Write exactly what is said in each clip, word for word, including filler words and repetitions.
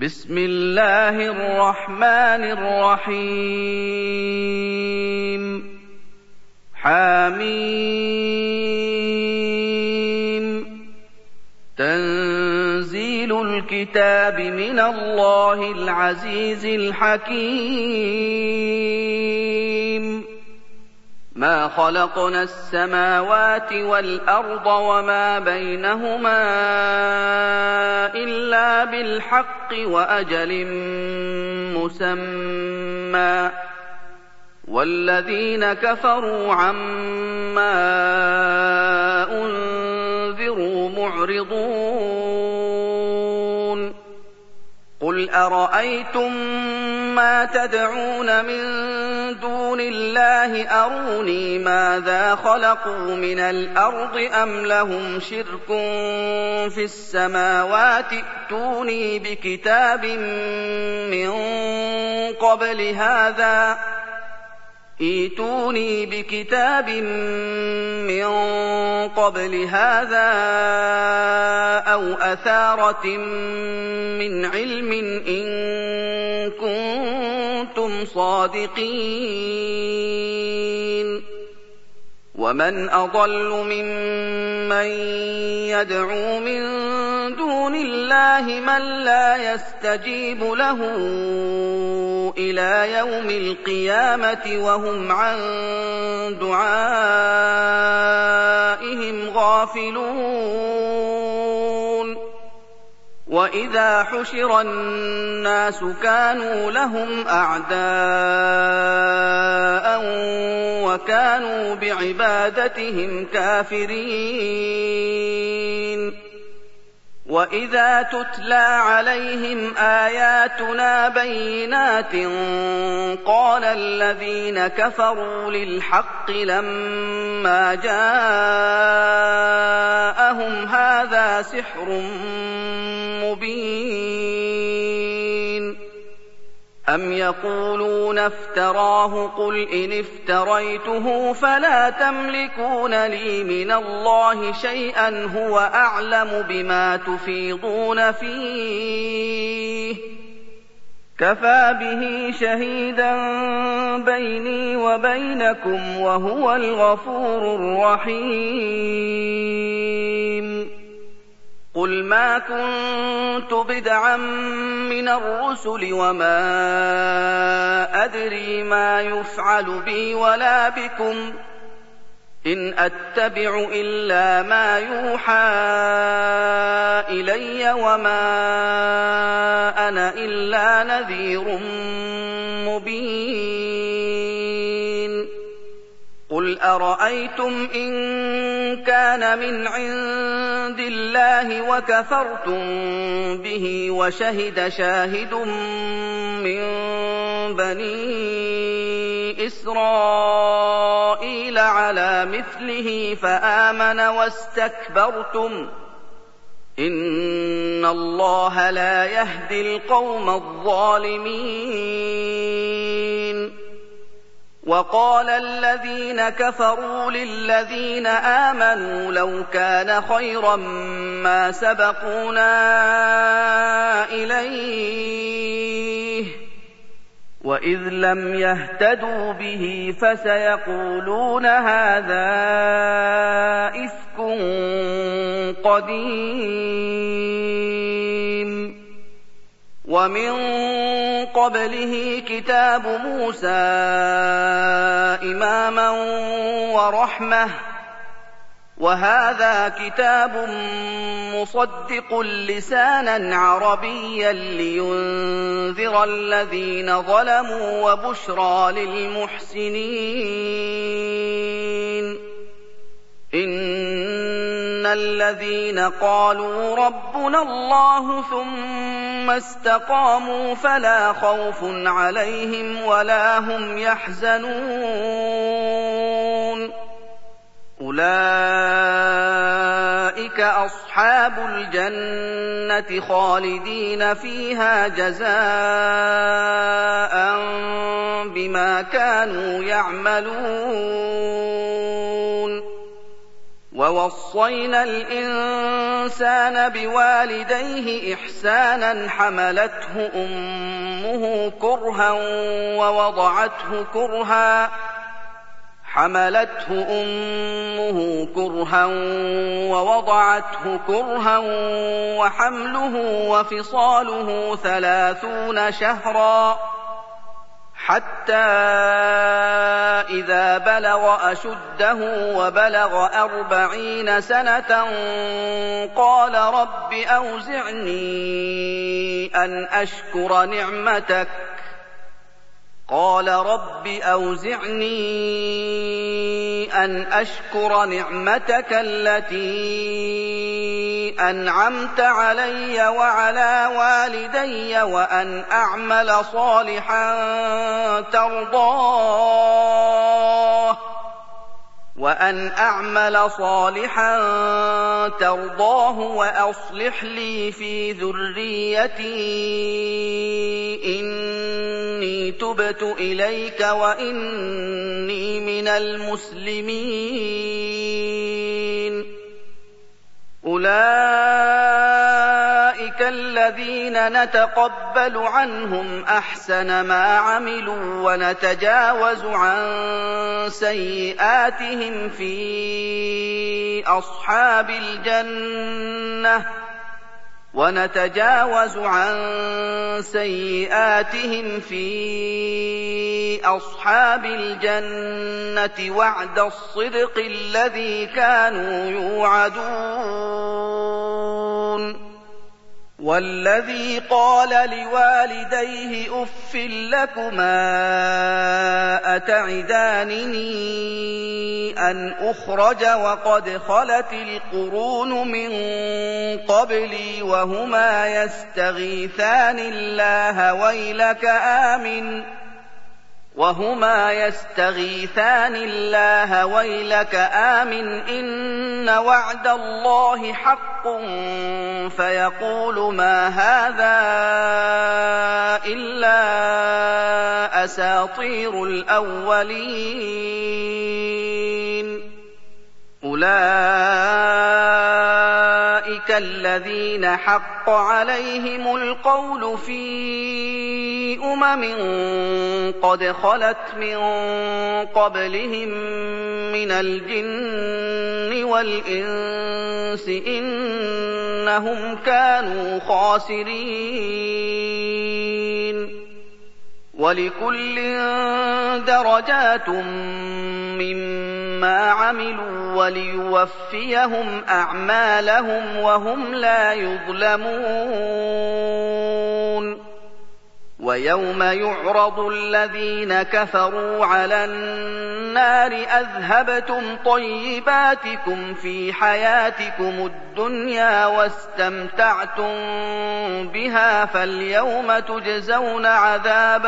بسم الله الرحمن الرحيم حميم تنزيل الكتاب من الله العزيز الحكيم ما خلقنا السماوات والأرض وما بينهما إلا بالحق وأجل مسمى والذين كفروا عما أنذروا معرضون قل أرأيتم ما تدعون من دون الله أروني ماذا خلقوا من الأرض أم لهم شرك في السماوات ائتوني بكتاب من قبل هذا ائتوني بكتاب من قبل هذا أو أثارة من علم إن كنتم صادقين ومن أضل ممن يدعو من دون الله من لا يستجيب له إلى يوم القيامة وهم عن دعائهم غافلون وإذا حشر الناس كانوا لهم أعداء وكانوا بعبادتهم كافرين وإذا تتلى عليهم آياتنا بينات قال الذين كفروا للحق لما جاءهم هذا سحر مبين أم يقولون افتراه قل إن افتريته فلا تملكون لي من الله شيئا هو أعلم بما تفيضون فيه كفى به شهيدا بيني وبينكم وهو الغفور الرحيم قل ما كنت بدعا من الرسل وما أدري ما يفعل بي ولا بكم إن أتبع إلا ما يوحى إلي وما أنا إلا نذير مبين قل أرأيتم إن كان من عند الله وكفرتم به وشهد شاهد من بني إسرائيل على مثله فآمن واستكبرتم إن الله لا يهدي القوم الظالمين وقال الذين كفروا للذين آمنوا لو كان خيرا ما سبقونا إليه وإذ لم يهتدوا به فسيقولون هذا إفك قديم ومن قبله كتاب موسى إماما ورحمة وهذا كتاب مصدق لسانا عربيا لينذر الذين ظلموا وبشرى للمحسنين إن الذين قالوا ربنا الله ثم استقاموا فلا خوف عليهم ولا هم يحزنون أولئك أصحاب الجنة خالدين فيها جزاء بما كانوا يعملون ووصينا الإنسان بوالديه إحسانا حملته أمه كرها ووضعته كرها حملته أمه كرها ووضعته كرها وحمله وفصاله ثلاثون شهرا حتى إذا بلغ أشده وبلغ أربعين سنة قال رب أوزعني أن أشكر نعمتك قال رب أوزعني أن أشكر نعمتك التي أنعمت علي وعلى والدي وأن أعمل صالحا ترضاه وأن أعمل صالحا ترضاه وأصلح لي في ذريتي إني تبت إليك وإني من المسلمين أولئك الذين نتقبل عنهم أحسن ما عملوا ونتجاوز عن سيئاتهم في أصحاب الجنة ونتجاوز عن سيئاتهم في أصحاب الجنة وعد الصدق الذي كانوا يوعدون والذي قال لوالديه أف لكما أتعدانني أن أخرج وقد خلت القرون من قبلي وهما يستغيثان الله ويلك آمن وهما يستغيثان الله ويلك آمن إن وعد الله حق فيقول ما هذا إلا أساطير الأولين أولئك الذين حق عليهم القول في أمم قد خلت من قبلهم من الجن والإنس إنهم كانوا خاسرين ولكل درجات مما عملوا وليوفيهم أعمالهم وهم لا يظلمون ويوم يعرض الذين كفروا على النار أذهبتم طيباتكم في حياتكم الدنيا واستمتعتم بها فاليوم تجزون عذاب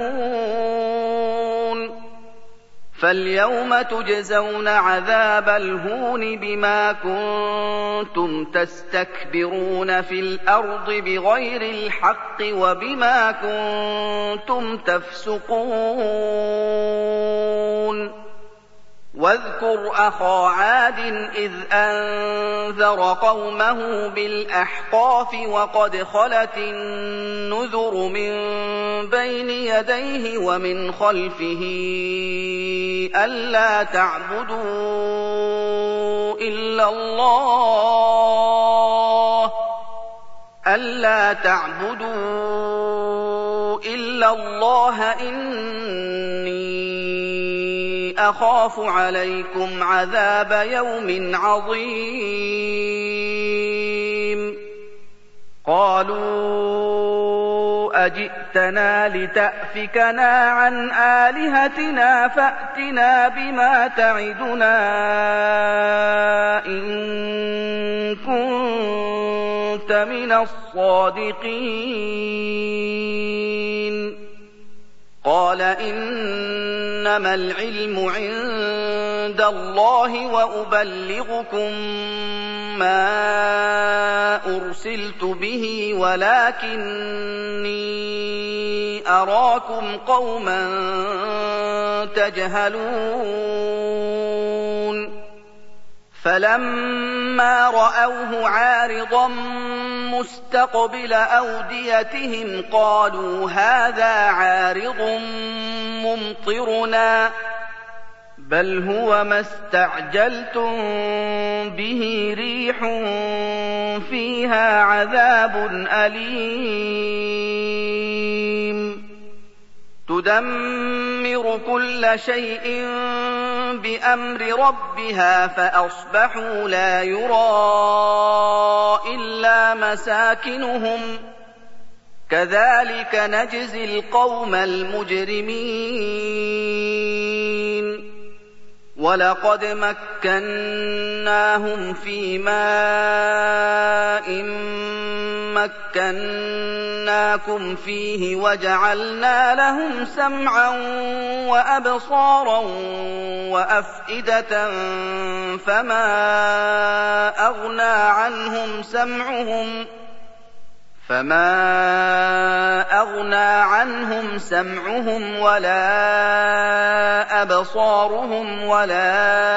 الهون فاليوم تجزون عذاب الهون بما كنتم تستكبرون في الأرض بغير الحق وبما كنتم تفسقون واذكر أخا عاد إذ أنذر قومه بالأحقاف وقد خلت النذر من بين يديه ومن خلفه ألا تعبدوا إلا الله ألا تعبدوا إلا الله إني أخاف عليكم عذاب يوم عظيم قالوا أجئتنا لتأفكنا عن آلهتنا فأتنا بما تعدنا إن كنت من الصادقين قال إنما العلم عند الله وأبلغكم ما أرسلت به ولكني أراكم قوما تجهلون فَلَمَّا رَأَوْهُ عَارِضًا مُسْتَقْبِلَ أَوْدِيَتِهِمْ قَالُوا هَٰذَا عَارِضٌ مُّمْطِرُنَا بَلْ هُوَ مَا اسْتَعْجَلْتُم بِهِ رِيحٌ فِيهَا عَذَابٌ أَلِيمٌ تُدَمِّرُ كُلَّ شَيْءٍ بِأَمْرِ رَبِّهَا فَأَصْبَحُوا لَا يُرَىٰ إِلَّا مَسَاكِنُهُمْ ۚ كَذَٰلِكَ نَجْزِي الْقَوْمَ الْمُجْرِمِينَ وَلَقَدْ مَكَّنَّاهُمْ فِي مَاءٍ مَّكَّنَّاكُمْ فِيهِ وَجَعَلْنَا لَهُمْ سَمْعًا وَأَبْصَارًا وَأَفْئِدَةً فَمَا أَغْنَىٰ عَنْهُمْ سَمْعُهُمْ فما أغنى عنهم سمعهم ولا أبصارهم ولا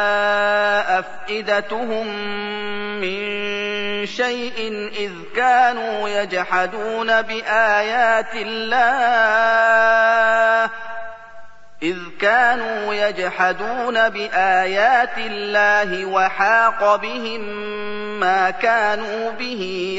أفئدتهم من شيء إذ كانوا يجحدون بآيات الله إذ كانوا يجحدون بآيات الله وحاق بهم ما كانوا به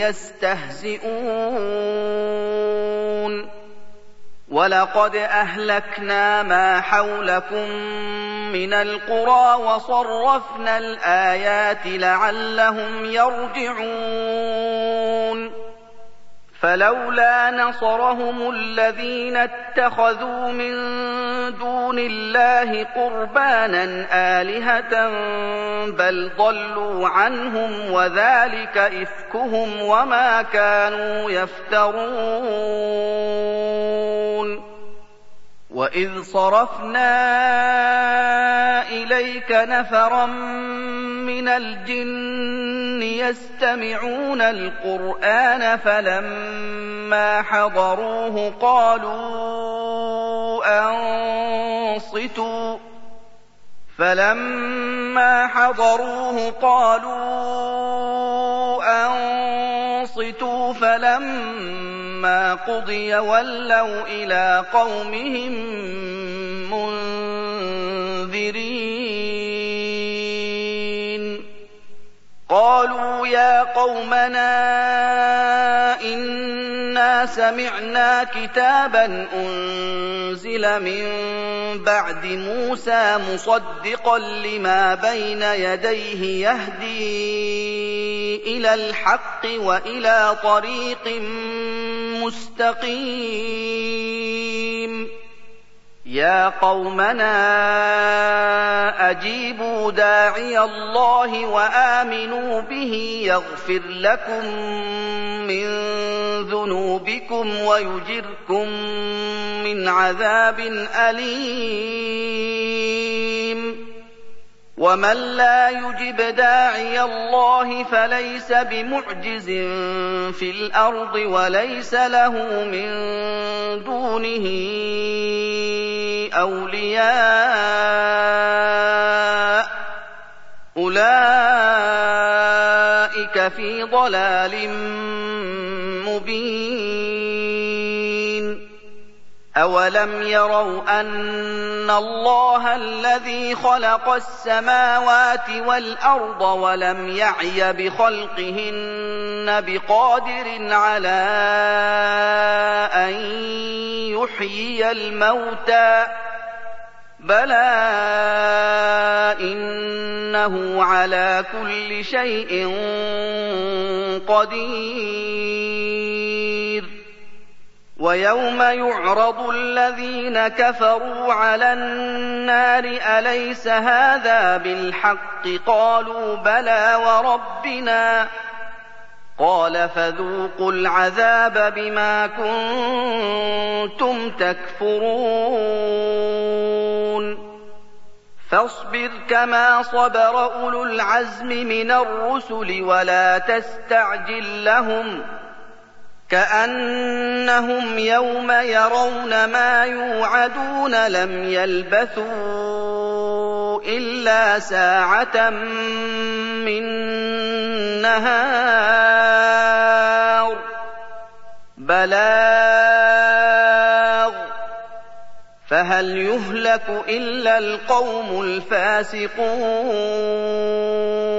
يستهزئون وَلَقَدْ أَهْلَكْنَا مَا حَوْلَكُم مِّنَ الْقُرَىٰ وَصَرَّفْنَا الْآيَاتِ لَعَلَّهُمْ يَرْجِعُونَ فَلَوْلَا نَصَرَهُمُ الَّذِينَ اتَّخَذُوا مِن دُونِ اللَّهِ قُرْبَانًا آلِهَةً بَلْ ضَلُّوا عَنْهُمْ وَذَٰلِكَ إِفْكُهُمْ وَمَا كَانُوا يَفْتَرُونَ وَإِذْ صَرَفْنَا إِلَيْكَ نَفَرًا مِّنَ الْجِنِّ يَسْتَمِعُونَ الْقُرْآنَ فَلَمَّا حَضَرُوهُ قَالُوا أَنصِتُوا فَلَمَّا حَضَرُوهُ قَالُوا أَنصِتُوا فَلَمَّا قُضِيَ وَلَّوْا إِلَىٰ قَوْمِهِم مُّنذِرِينَ قَالُوا يَا قَوْمَنَا إِنَّا سَمِعْنَا كِتَابًا أُنزِلَ مِن بَعْدِ مُوسَىٰ مُصَدِّقًا لِّمَا بَيْنَ يَدَيْهِ يَهْدِي إِلَى الْحَقِّ وَإِلَىٰ طَرِيقٍ مُّسْتَقِيمٍ يَا قَوْمَنَا أَجِيبُوا دَاعِيَ اللَّهِ وَآمِنُوا بِهِ يَغْفِرْ لَكُم مِّن ذُنُوبِكُمْ وَيُجِرْكُم مِّنْ عَذَابٍ أَلِيمٍ وَمَن لَّا يُجِبْ دَاعِيَ اللَّهِ فَلَيْسَ بِمُعْجِزٍ فِي الْأَرْضِ وَلَيْسَ لَهُ مِن دُونِهِ أَوْلِيَاءُ أُولَٰئِكَ فِي ضَلَالٍ مُّبِينٍ أَوَلَمْ يَرَوْا أَنَّ اللَّهَ الَّذِي خَلَقَ السَّمَاوَاتِ وَالْأَرْضَ وَلَمْ يَعْيَ بِخَلْقِهِنَّ بِقَادِرٍ عَلَىٰ أَن يُحْيِيَ الْمَوْتَىٰ بَلَىٰ إِنَّهُ عَلَىٰ كُلِّ شَيْءٍ قَدِيرٌ وَيَوْمَ يُعْرَضُ الَّذِينَ كَفَرُوا عَلَى النَّارِ أَلَيْسَ هَٰذَا بِالْحَقِّ قَالُوا بَلَىٰ وَرَبِّنَا قَالَ فَذُوقُوا الْعَذَابَ بِمَا كُنتُمْ تَكْفُرُونَ فَاصْبِرْ كَمَا صَبَرَ أُولُو الْعَزْمِ مِنَ الرُّسُلِ وَلَا تَسْتَعْجِل لَّهُمْ كَأَنَّهُمْ يَوْمَ يَرَوْنَ مَا يُوعَدُونَ لَمْ يَلْبَثُوا إِلَّا سَاعَةً مِّن نَّهَارٍ بَلَاغٌ فَهَلْ يُهْلَكُ إِلَّا الْقَوْمُ الْفَاسِقُونَ